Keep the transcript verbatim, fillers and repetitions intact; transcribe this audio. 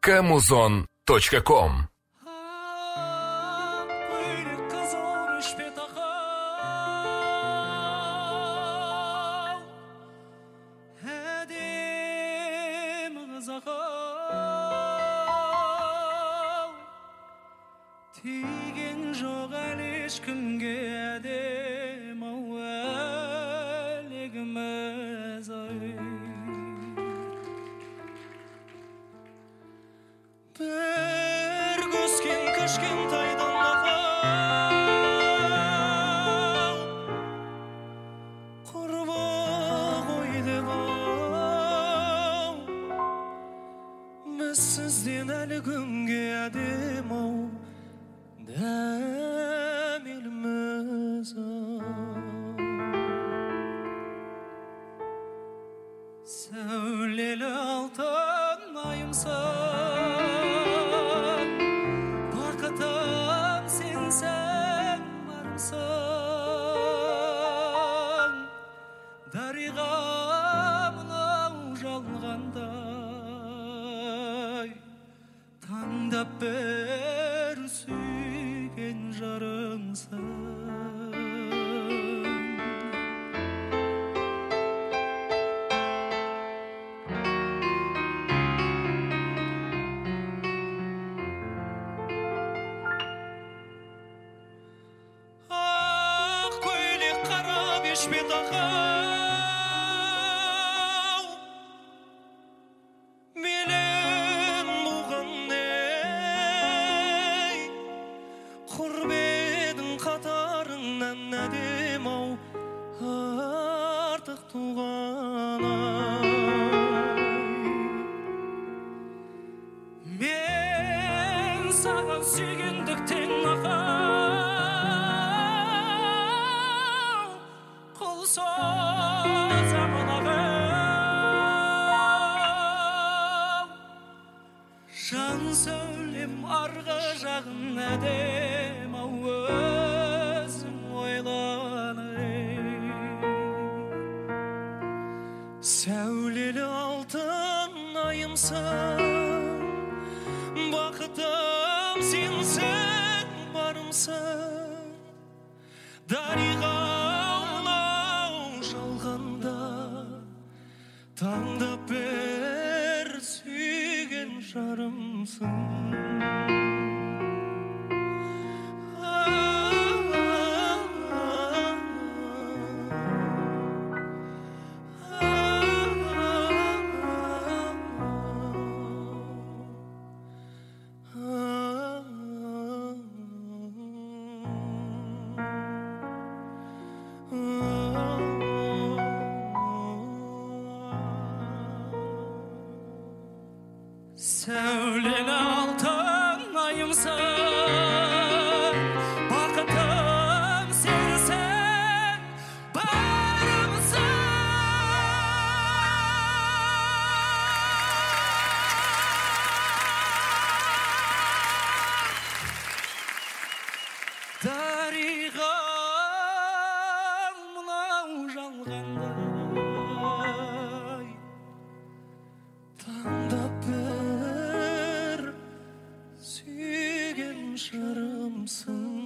камузон точка ком. Тиген жоқ әлі ешкімге әдем ау әлегіміз ай. Бір көскен кішкентайдан ағау құрбы қойды ау. Біз сізден әлі күнге әдем ау дәм еліміз сәулелі алтын айымсың, бақытым сенсің барымсың. Дариға мынау жалғандай таңдап бір сүйген жарыңсың. Ақ көйлек қара бешпет ағау мейлің буған ей, құрбедің қатарыңнан әдем ау артық туған ай. Мен саған сүйгендіктен ағау қол созамын ағау. Жан сәулем арғы жағын әдем ау өзің ойланай. Сәулелі алтын айымсың, бақытым сенсің барымсың. Дариға мынау жалғанда таңдап бір сүйген жарымсың. Сәулелі алтын айымсың, бақытым сенсің барымсың. Дариға мынау жалғандай таңдап бір сүйген жарымсың.